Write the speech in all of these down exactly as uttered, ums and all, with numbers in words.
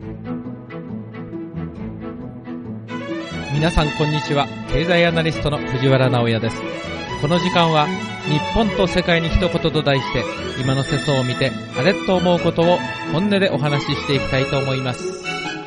皆さんこんにちは。経済アナリストの藤原直也です。この時間は日本と世界に一言と題して、今の世相を見てあれと思うことを本音でお話ししていきたいと思います。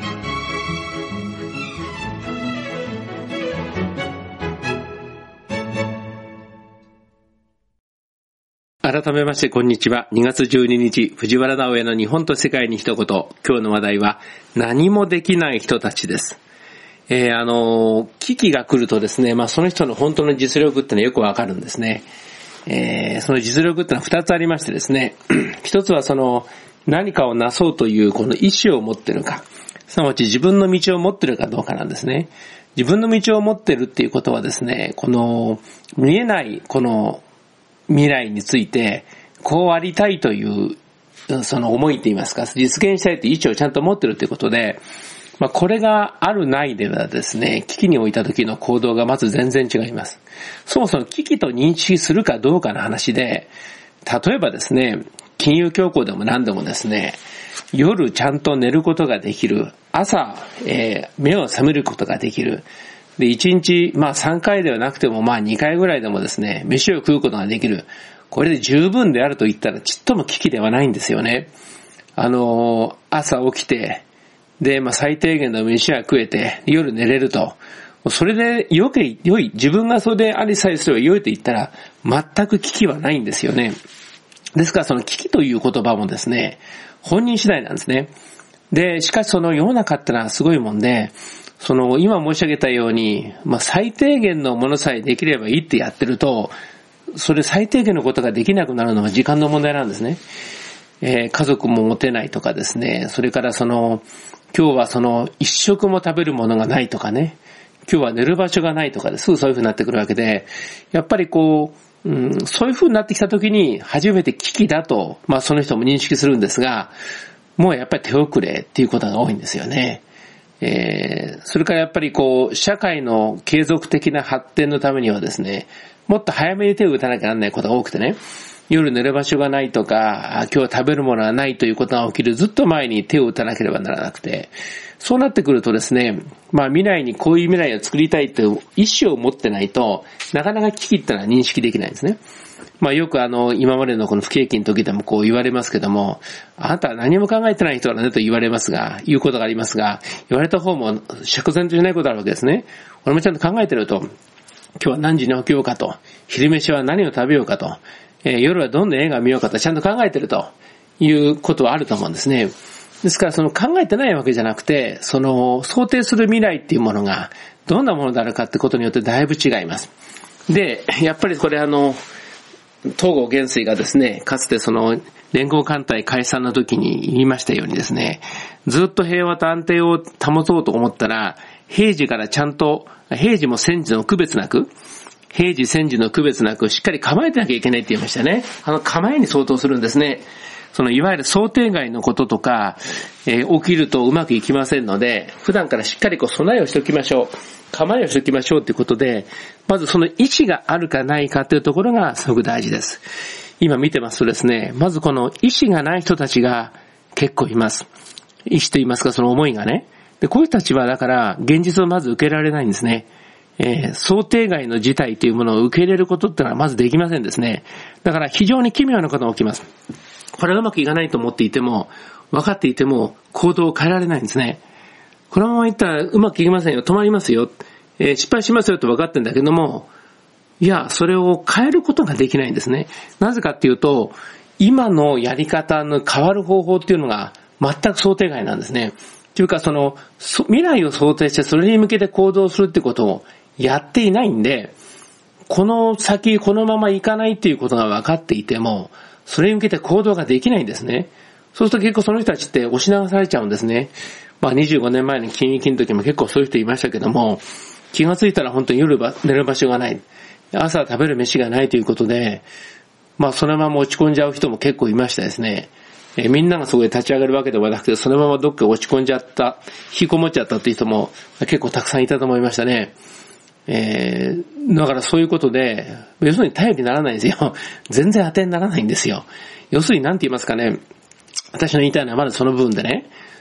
改めましてこんにちは。にがつじゅうににち、藤原直也の日本と世界に一言。今日の話題は何もできない人たちです。えー、あの、危機が来るとですね、まあその人の本当の実力ってのはよくわかるんですね。えー、その実力ってのは二つありましてですね、一つはその何かをなそうというこの意志を持っているか、すなわち自分の道を持っているかどうかなんですね。自分の道を持っているっていうことはですね、この見えないこの未来についてこうありたいというその思いといいますか、実現したいという意志をちゃんと持っているということで、まあ、これがあるないではですね、危機に置いた時の行動がまず全然違います。そもそも危機と認識するかどうかの話で、例えばですね、金融恐慌でも何でもですね、夜ちゃんと寝ることができる、朝、えー、目を覚めることができる、で、いちにち、まあさんかいではなくてもまあにかいぐらいでもですね、飯を食うことができる。これで十分であると言ったらちっとも危機ではないんですよね。あの、朝起きて、で、まあ最低限の飯は食えて、夜寝れると。それでよけ、良い、自分がそれでありさえすれば良いと言ったら、全く危機はないんですよね。ですからその危機という言葉もですね、本人次第なんですね。で、しかしその世の中ってのはすごいもんで、その今申し上げたように、まあ最低限のものさえできればいいってやってると、それ最低限のことができなくなるのは時間の問題なんですね。えー、家族も持てないとかですね、それからその、今日はその一食も食べるものがないとかね、今日は寝る場所がないとかですぐそういう風になってくるわけで、やっぱりこう、うん、そういう風になってきた時に初めて危機だと、まあその人も認識するんですが、もうやっぱり手遅れっていうことが多いんですよね。えー、それからやっぱりこう、社会の継続的な発展のためにはですね、もっと早めに手を打たなきゃならないことが多くてね、夜寝る場所がないとか、今日食べるものがないということが起きるずっと前に手を打たなければならなくて、そうなってくるとですね、まあ未来にこういう未来を作りたいという意思を持ってないと、なかなか危機ってのは認識できないんですね。まあよくあの、今までのこの不景気の時でもこう言われますけども、あなたは何も考えてない人だねと言われますが、言うことがありますが、言われた方も釈然としないことあるわけですね。俺もちゃんと考えてると、今日は何時に起きようかと、昼飯は何を食べようかと、えー、夜はどんな映画を見ようかとちゃんと考えてるということはあると思うんですね。ですからその考えてないわけじゃなくて、その想定する未来っていうものがどんなものであるかってことによってだいぶ違います。で、やっぱりこれあの、東郷元帥がですね、かつてその連合艦隊解散の時に言いましたようにですね、ずっと平和と安定を保とうと思ったら、平時からちゃんと、平時も戦時の区別なく、平時戦時の区別なくしっかり構えてなきゃいけないって言いましたね。あの構えに相当するんですね。そのいわゆる想定外のこととか、えー、起きるとうまくいきませんので、普段からしっかりこう備えをしておきましょう。構えをしておきましょうということで、まずその意思があるかないかというところがすごく大事です。今見てますとですね、まずこの意思がない人たちが結構います。意思と言いますか、その思いがね。で、こういう人たちはだから現実をまず受けられないんですね。えー、想定外の事態というものを受け入れることってのはまずできませんですね。だから非常に奇妙なことが起きます。これがうまくいかないと思っていても、分かっていても行動を変えられないんですね。このままいったらうまくいきませんよ、止まりますよ、えー、失敗しますよと分かってるんだけども、いや、それを変えることができないんですね。なぜかっていうと、今のやり方の変わる方法っていうのが全く想定外なんですね。というかその、未来を想定してそれに向けて行動するってことをやっていないんで、この先このままいかないっていうことが分かっていても、それに向けて行動ができないんですね。そうすると結構その人たちって押し流されちゃうんですね。まあにじゅうごねんまえの金融危機の時も結構そういう人いましたけども、気がついたら本当に夜寝る場所がない。朝食べる飯がないということで、まあそのまま落ち込んじゃう人も結構いましたですね。えー、みんながそこで立ち上がるわけではなくて、そのままどっか落ち込んじゃった、引きこもっちゃったっていう人も結構たくさんいたと思いましたね。えー、だからそういうことで、要するに頼りにならないんですよ。全然当てにならないんですよ。要するに何て言いますかね、私の言いたいのはまだその部分でね、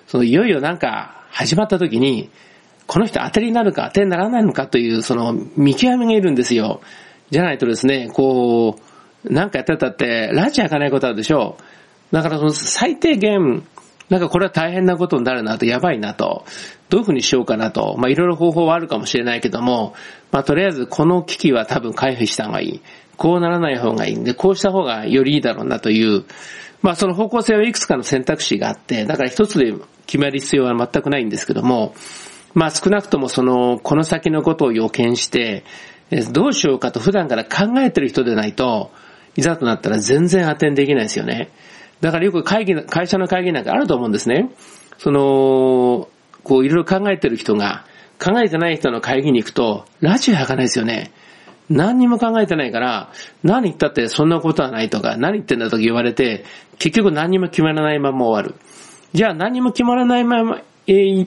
そのいよいよなんか始まった時に、この人当てになるか当てにならないのかというその見極めがいるんですよ。じゃないとですね、こう、なんかやってたって拉致開かないことあるでしょう。だからその最低限、なんかこれは大変なことになるなと、やばいなと、どういうふうにしようかなと、まあいろいろ方法はあるかもしれないけども、まあとりあえずこの危機は多分回避した方がいい。こうならない方がいいんで、こうした方がよりいいだろうなという、まあその方向性はいくつかの選択肢があって、だから一つで決める必要は全くないんですけども、まあ少なくともその、この先のことを予見して、どうしようかと普段から考えてる人でないと、いざとなったら全然アテンできないですよね。だからよく会議、会社の会議なんかあると思うんですね。その、こういろいろ考えてる人が、考えてない人の会議に行くと、拉致開かないですよね。何にも考えてないから、何言ったってそんなことはないとか、何言ってんだとか言われて、結局何にも決まらないまま終わる。じゃあ何にも決まらないまま言って、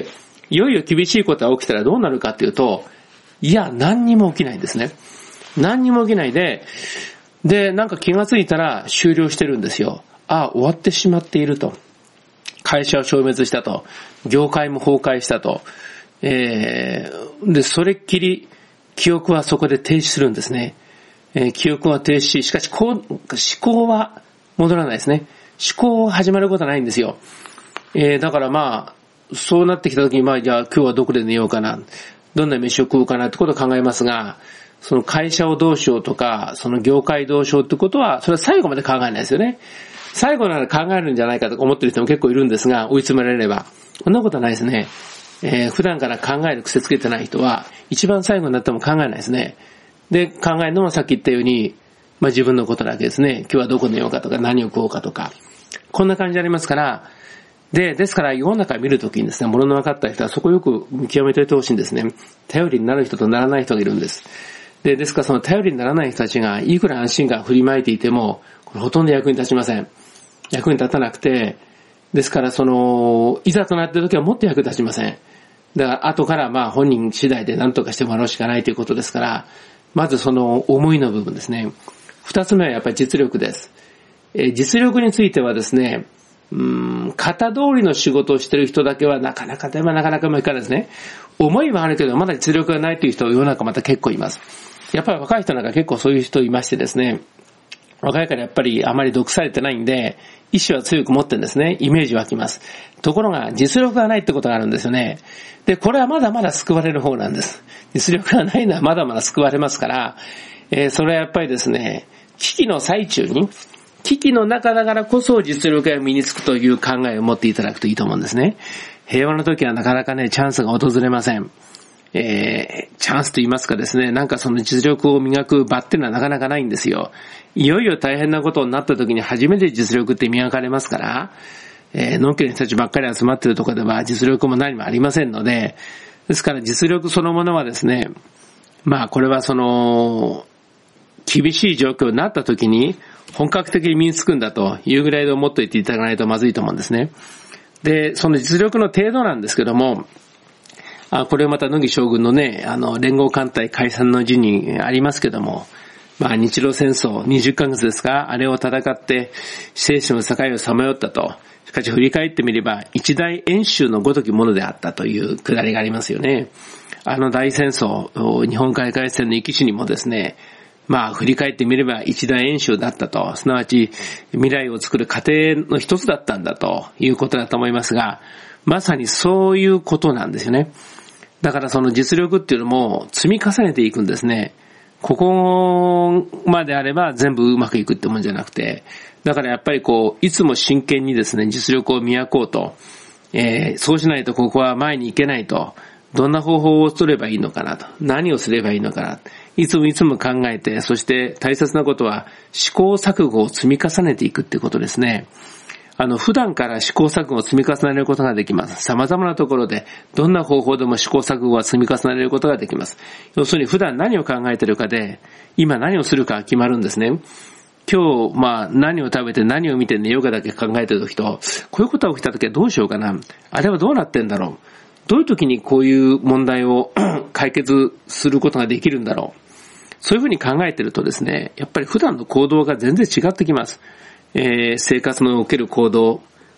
いよいよ厳しいことが起きたらどうなるかっていうと、いや、何にも起きないんですね。何にも起きないで、で、なんか気がついたら終了してるんですよ。ああ、終わってしまっていると。会社を消滅したと。業界も崩壊したと。えー、で、それっきり、記憶はそこで停止するんですね。えー、記憶は停止し、しかしこう、思考は戻らないですね。思考は始まることはないんですよ。えー、だからまあ、そうなってきたときに、まあ、じゃあ今日はどこで寝ようかな。どんな飯を食うかなってことを考えますが、その会社をどうしようとか、その業界どうしようってことは、それは最後まで考えないですよね。最後なら考えるんじゃないかと思ってる人も結構いるんですが、追い詰められれば。そんなことはないですね。えー、普段から考える癖つけてない人は、一番最後になっても考えないですね。で、考えるのはさっき言ったように、まあ自分のことだけですね。今日はどこ寝ようかとか、何を食おうかとか。こんな感じありますから、で、ですから世の中を見るときにですね、物の分かった人はそこをよく見極めておいてほしいんですね。頼りになる人とならない人がいるんです。で、ですからその頼りにならない人たちが、いくら安心感振りまいていても、これほとんど役に立ちません。役に立たなくて、ですからその、いざとなっているときはもっと役に立ちません。だから後からまあ本人次第で何とかしてもらうしかないということですから、まずその思いの部分ですね。二つ目はやっぱり実力です。えー、実力についてはですね、うーん、型通りの仕事をしている人だけはなかなかでもなかなかもいかないですね。思いはあるけどまだ実力がないという人は世の中また結構います。やっぱり若い人なんか結構そういう人いましてですね、若いからやっぱりあまり毒されてないんで、意志は強く持ってるんですね。イメージ湧きます。ところが実力がないってことがあるんですよね。で、これはまだまだ救われる方なんです。実力がないのはまだまだ救われますから、えー、それはやっぱりですね、危機の最中に、危機の中だからこそ実力が身につくという考えを持っていただくといいと思うんですね。平和の時はなかなかね、チャンスが訪れません。えー、チャンスと言いますかですね、なんかその実力を磨く場っていうのはなかなかないんですよ。いよいよ大変なことになった時に初めて実力って磨かれますから、えー、のんきな人たちばっかり集まっているところでは実力も何もありませんので、ですから実力そのものはですね、まあこれはその、厳しい状況になった時に本格的に身につくんだというぐらいで思っておいていただかないとまずいと思うんですね。で、その実力の程度なんですけども、あ、これはまた野木将軍のね、あの、連合艦隊解散の字にありますけども、まあ日露戦争にじゅっかげつですか、あれを戦って生死の境をさまよったと。しかし振り返ってみれば一大演習のごときものであったというくだりがありますよね。あの大戦争、日本海海戦の生き死にもですね、まあ振り返ってみれば一大演習だったと、すなわち未来を作る過程の一つだったんだということだと思いますが、まさにそういうことなんですよね。だからその実力っていうのも積み重ねていくんですね。ここまであれば全部うまくいくってもんじゃなくて、だからやっぱりこういつも真剣にですね実力を磨こうと、えー、そうしないとここは前に行けないと、どんな方法を取ればいいのかなと、何をすればいいのかな、いつもいつも考えて、そして大切なことは試行錯誤を積み重ねていくってことですね。あの、普段から試行錯誤を積み重ねることができます。様々なところで、どんな方法でも試行錯誤は積み重ねることができます。要するに普段何を考えているかで、今何をするか決まるんですね。今日、まあ、何を食べて何を見て寝ようかだけ考えているときと、こういうことが起きたときはどうしようかな。あれはどうなってんだろう。どういうときにこういう問題を解決することができるんだろう。そういうふうに考えているとですね、やっぱり普段の行動が全然違ってきます。えー、生活のおける行動、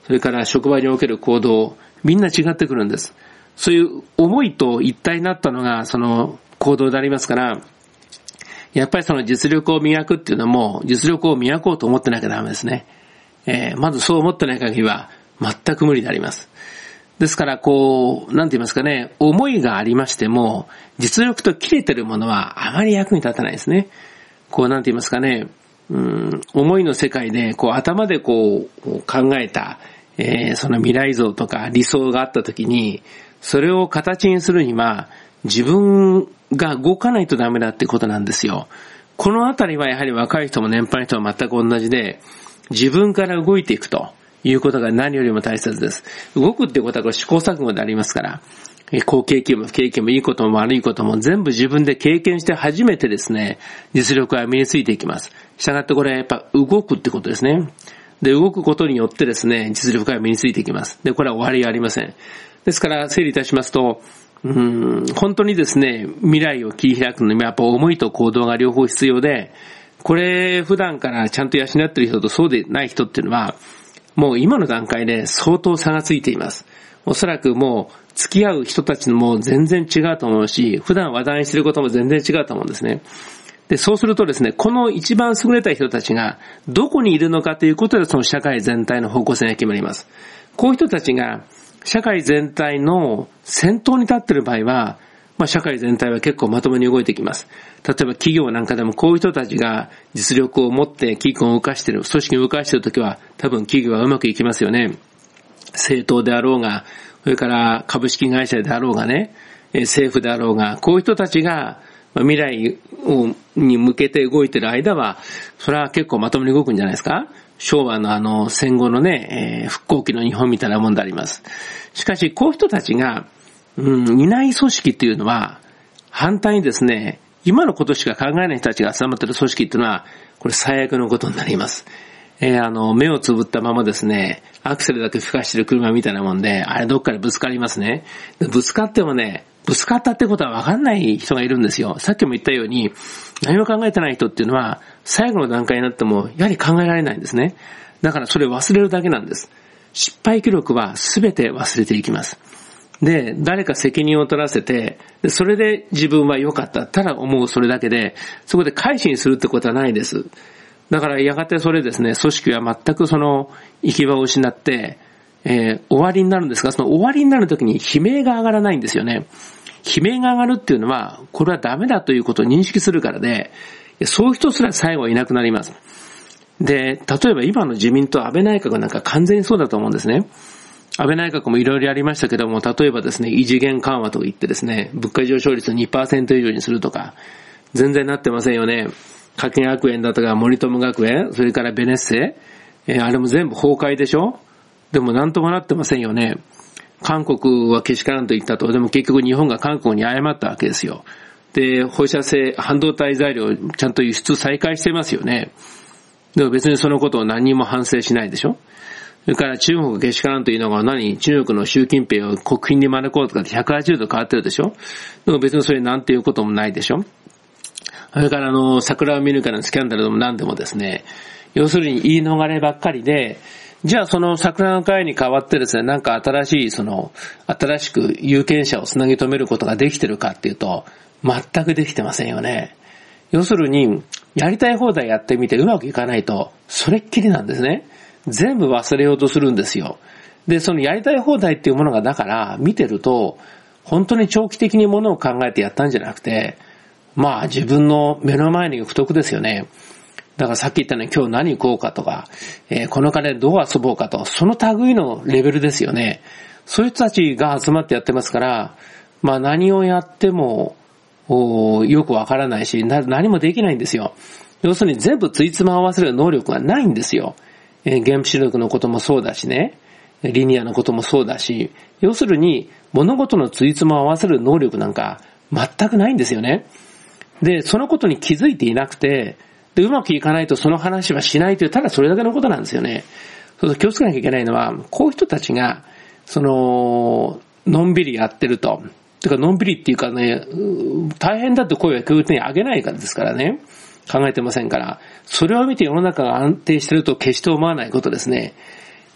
それから職場における行動、みんな違ってくるんです。そういう思いと一体になったのがその行動でありますから、やっぱりその実力を磨くっていうのも、実力を磨こうと思ってなきゃダメですね。えー、まずそう思ってない限りは全く無理であります。ですから、こう、なんて言いますかね、思いがありましても、実力と切れてるものはあまり役に立たないですね。こう、なんて言いますかね、うん、思いの世界で、こう、頭でこう、考えた、えー、その未来像とか理想があったときに、それを形にするには、自分が動かないとダメだってことなんですよ。このあたりはやはり若い人も年配の人は全く同じで、自分から動いていくということが何よりも大切です。動くってことはこれ試行錯誤でありますから、好経験も不経験もいいことも悪いことも全部自分で経験して初めてですね、実力は身についていきます。したがってこれはやっぱ動くってことですね。で、動くことによってですね、実力が身についていきます。で、これは終わりがありません。ですから整理いたしますと、うーん、本当にですね、未来を切り開くのにやっぱ思いと行動が両方必要で、これ普段からちゃんと養っている人とそうでない人っていうのは、もう今の段階で相当差がついています。おそらくもう付き合う人たちも全然違うと思うし、普段話題にしていることも全然違うと思うんですね。で、そうするとですね、この一番優れた人たちがどこにいるのかということでその社会全体の方向性が決まります。こういう人たちが社会全体の先頭に立っている場合は、まあ社会全体は結構まともに動いてきます。例えば企業なんかでもこういう人たちが実力を持って企業を動かしている、組織を動かしているときは多分企業はうまくいきますよね。政党であろうが、それから株式会社であろうがね、政府であろうが、こういう人たちが未来をに向けて動いている間は、それは結構まともに動くんじゃないですか。昭和のあの戦後のね、えー、復興期の日本みたいなもんであります。しかしこういう人たちが、うん、いない組織っていうのは、反対にですね、今のことしか考えない人たちが集まっている組織っていうのは、これ最悪のことになります。えー、あの、目をつぶったままですね、アクセルだけ吹かしてる車みたいなもんで、あれどっかでぶつかりますね。ぶつかってもね、ぶつかったってことは分かんない人がいるんですよ。さっきも言ったように、何も考えてない人っていうのは、最後の段階になっても、やはり考えられないんですね。だからそれを忘れるだけなんです。失敗記録は全て忘れていきます。で、誰か責任を取らせて、それで自分は良かった、ただ思うそれだけで、そこで改心するってことはないです。だからやがてそれですね、組織は全くその行き場を失って、えー、終わりになるんですが、その終わりになるときに悲鳴が上がらないんですよね。悲鳴が上がるっていうのは、これはダメだということを認識するからで、そういう人すら最後はいなくなります。で、例えば今の自民党安倍内閣なんか完全にそうだと思うんですね。安倍内閣もいろいろやりましたけども、例えばですね、異次元緩和と言ってですね、物価上昇率を にパーセント 以上にするとか、全然なってませんよね。加計学園だとか森友学園、それからベネッセ、えー、あれも全部崩壊でしょ。でもなんともなってませんよね。韓国はけしからんと言ったと、でも結局日本が韓国に謝ったわけですよ。で、放射性半導体材料をちゃんと輸出再開してますよね。でも別にそのことを何にも反省しないでしょ。それから中国がけしからんというのが何、中国の習近平を国賓に招こうとかってひゃくはちじゅうど変わってるでしょ。でも別にそれなんていうこともないでしょ。それからあの、桜を見るからのスキャンダルでも何でもですね、要するに言い逃ればっかりで、じゃあその桜の会に代わってですね、なんか新しいその、新しく有権者をつなぎ止めることができてるかっていうと、全くできてませんよね。要するに、やりたい放題やってみてうまくいかないと、それっきりなんですね。全部忘れようとするんですよ。で、そのやりたい放題っていうものがだから見てると、本当に長期的にものを考えてやったんじゃなくて、まあ自分の目の前に不得ですよね。だからさっき言ったように今日何行こうかとか、えー、この金でどう遊ぼうかと、その類のレベルですよね。そういう人たちが集まってやってますから、まあ何をやってもよくわからないし、何もできないんですよ。要するに全部ついつま合わせる能力がないんですよ。えー、原子力のこともそうだしね、リニアのこともそうだし、要するに物事のついつまを合わせる能力なんか全くないんですよね。で、そのことに気づいていなくて、で、うまくいかないとその話はしないという、ただそれだけのことなんですよね。そうすると気をつけなきゃいけないのは、こういう人たちが、その、のんびりやってると。てか、のんびりっていうかね、大変だって声は教育に上げないからですからね。考えてませんから。それを見て世の中が安定してると決して思わないことですね。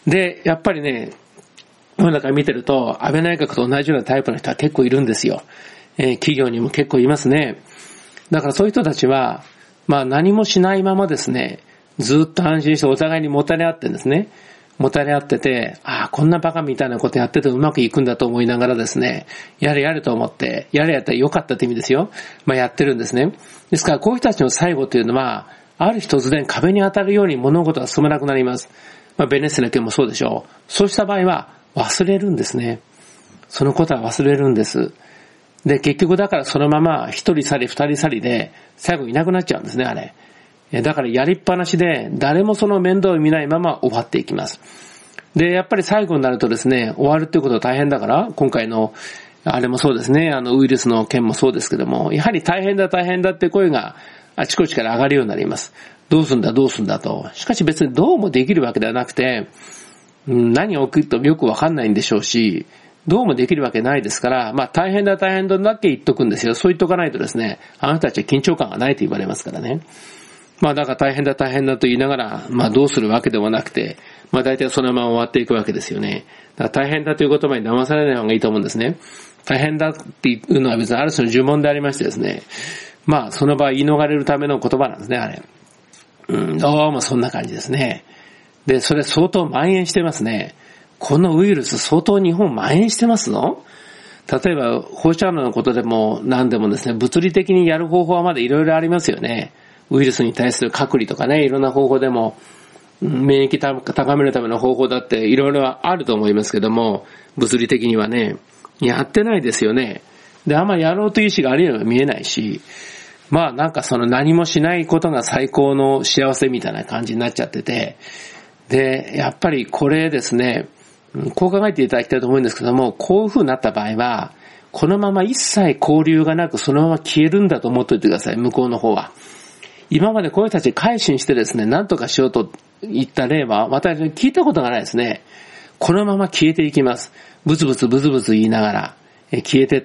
で、やっぱりね、世の中見てると、安倍内閣と同じようなタイプの人は結構いるんですよ。えー、企業にも結構いますね。だからそういう人たちは、まあ何もしないままですね、ずっと安心してお互いにもたれ合ってるんですね。もたれ合ってて、ああ、こんなバカみたいなことやっててうまくいくんだと思いながらですね、やれやれと思って、やれやったらよかったって意味ですよ。まあやってるんですね。ですからこういう人たちの最後というのは、ある日突然壁に当たるように物事が進まなくなります。まあベネッセの件もそうでしょう。そうした場合は忘れるんですね。そのことは忘れるんです。で、結局だからそのまま一人去り二人去りで最後いなくなっちゃうんですね、あれ。だからやりっぱなしで誰もその面倒を見ないまま終わっていきます。で、やっぱり最後になるとですね、終わるっていうことは大変だから、今回のあれもそうですね、あのウイルスの件もそうですけども、やはり大変だ大変だって声があちこちから上がるようになります。どうすんだどうすんだと。しかし別にどうもできるわけではなくて、何が起きるとよくわかんないんでしょうし、どうもできるわけないですから、まあ大変だ大変だだけ言っとくんですよ。そう言っとかないとですね、あなたたちは緊張感がないと言われますからね。まあだから大変だ大変だと言いながら、まあどうするわけでもなくて、まあ大体そのまま終わっていくわけですよね。だから大変だという言葉に騙されない方がいいと思うんですね。大変だっていうのは別にある種の呪文でありましてですね。まあその場合言い逃れるための言葉なんですね、あれ。うん、どうもそんな感じですね。で、それ相当蔓延してますね。このウイルス相当日本蔓延してますの？例えば放射能のことでも何でもですね、物理的にやる方法はまだいろいろありますよね。ウイルスに対する隔離とかね、いろんな方法でも、免疫高めるための方法だっていろいろあると思いますけども、物理的にはね、やってないですよね。で、あんまりやろうという意思があるように見えないし、まあなんかその何もしないことが最高の幸せみたいな感じになっちゃってて、で、やっぱりこれですね、こう考えていただきたいと思うんですけども、こういう風になった場合は、このまま一切交流がなくそのまま消えるんだと思っておいてください、向こうの方は。今までこういう人たち改心してですね、何とかしようと言った例は、私聞いたことがないですね。このまま消えていきます。ブツブツブツブツ言いながら、え消えてって、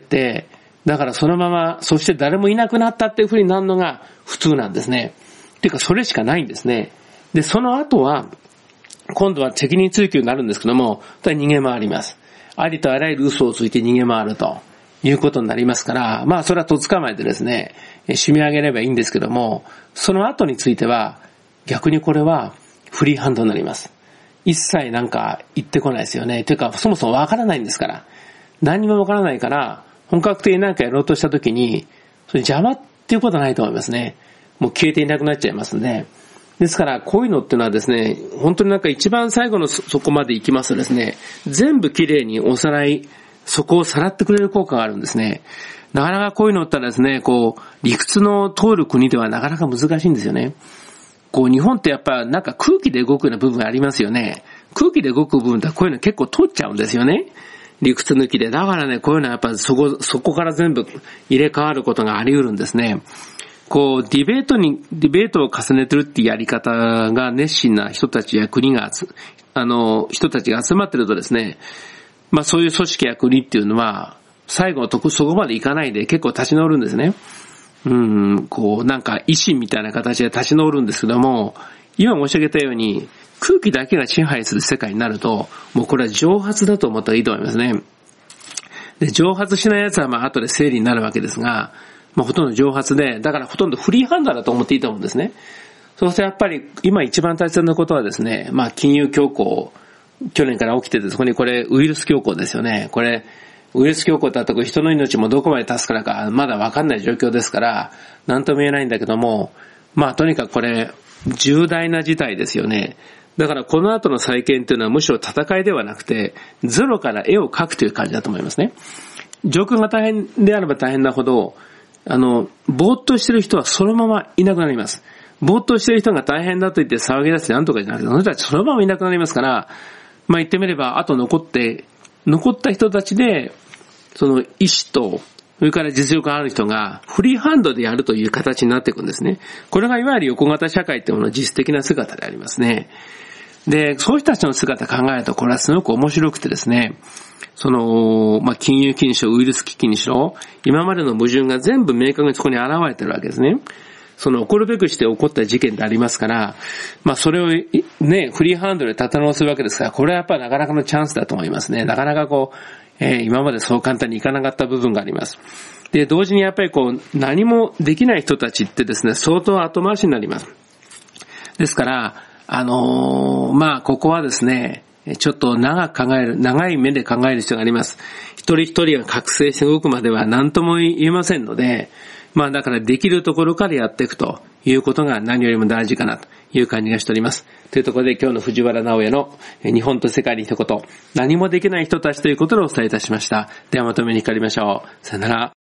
だからそのまま、そして誰もいなくなったっていう風になるのが普通なんですね。っていうかそれしかないんですね。で、その後は、今度は責任追及になるんですけども、逃げ回ります。ありとあらゆる嘘をついて逃げ回るということになりますから、まあそれはと捕まえてですね、締め上げればいいんですけども、その後については、逆にこれはフリーハンドになります。一切なんか言ってこないですよね。というか、そもそもわからないんですから。何もわからないから、本格的に何かやろうとしたときに、それ邪魔っていうことはないと思いますね。もう消えていなくなっちゃいますんで。ですから、こういうのっていうのはですね、本当になんか一番最後のそこまで行きますとですね、全部きれいにおさらい、そこをさらってくれる効果があるんですね。なかなかこういうのってのはですね、こう、理屈の通る国ではなかなか難しいんですよね。こう、日本ってやっぱなんか空気で動くような部分ありますよね。空気で動く部分ってこういうの結構通っちゃうんですよね。理屈抜きで。だからね、こういうのはやっぱそこ、そこから全部入れ替わることがあり得るんですね。こう、ディベートに、ディベートを重ねてるっていうやり方が熱心な人たちや国が、あの、人たちが集まってるとですね、まあそういう組織や国っていうのは、最後のとこ、そこまでいかないで結構立ち直るんですね。うん、こう、なんか維新みたいな形で立ち直るんですけども、今申し上げたように、空気だけが支配する世界になると、もうこれは蒸発だと思ったらいいと思いますね。で、蒸発しないやつはまあ後で整理になるわけですが、まあほとんど蒸発で、だからほとんどフリーハンダーだと思っていいと思うんですね。そうするとやっぱり今一番大切なことはですね、まあ金融恐慌、去年から起きてて、そこにこれウイルス恐慌ですよね。これ、ウイルス恐慌だと人の命もどこまで助かるかまだわかんない状況ですから、なんとも言えないんだけども、まあとにかくこれ、重大な事態ですよね。だからこの後の再建というのはむしろ戦いではなくて、ゼロから絵を描くという感じだと思いますね。状況が大変であれば大変なほど、あの、ぼーっとしてる人はそのままいなくなります。ぼーっとしてる人が大変だと言って騒ぎ出してなんとかじゃなくて、その人たちそのままいなくなりますから、まあ言ってみれば、あと残って、残った人たちで、その意思と、それから実力がある人がフリーハンドでやるという形になっていくんですね。これがいわゆる横型社会っていうものの実質的な姿でありますね。で、そういう人たちの姿を考えると、これはすごく面白くてですね、その、まあ、金融危機にしろ、ウイルス危機にしろ、今までの矛盾が全部明確にそこに現れてるわけですね。 その起こるべくして起こった事件でありますから、まあそれをね、フリーハンドで立て直すわけですから、これはやっぱりなかなかのチャンスだと思いますね。なかなかこう、えー、今までそう簡単にいかなかった部分があります。で、同時にやっぱりこう、何もできない人たちってですね、相当後回しになります。ですから、あのー、まあここはですね、ちょっと長く考える、長い目で考える必要があります。一人一人が覚醒して動くまでは何とも言えませんので、まあだからできるところからやっていくということが何よりも大事かなという感じがしております。というところで今日の藤原直也の日本と世界に一言、何もできない人たちということをお伝えいたしました。ではまとめにかかりましょう。さよなら。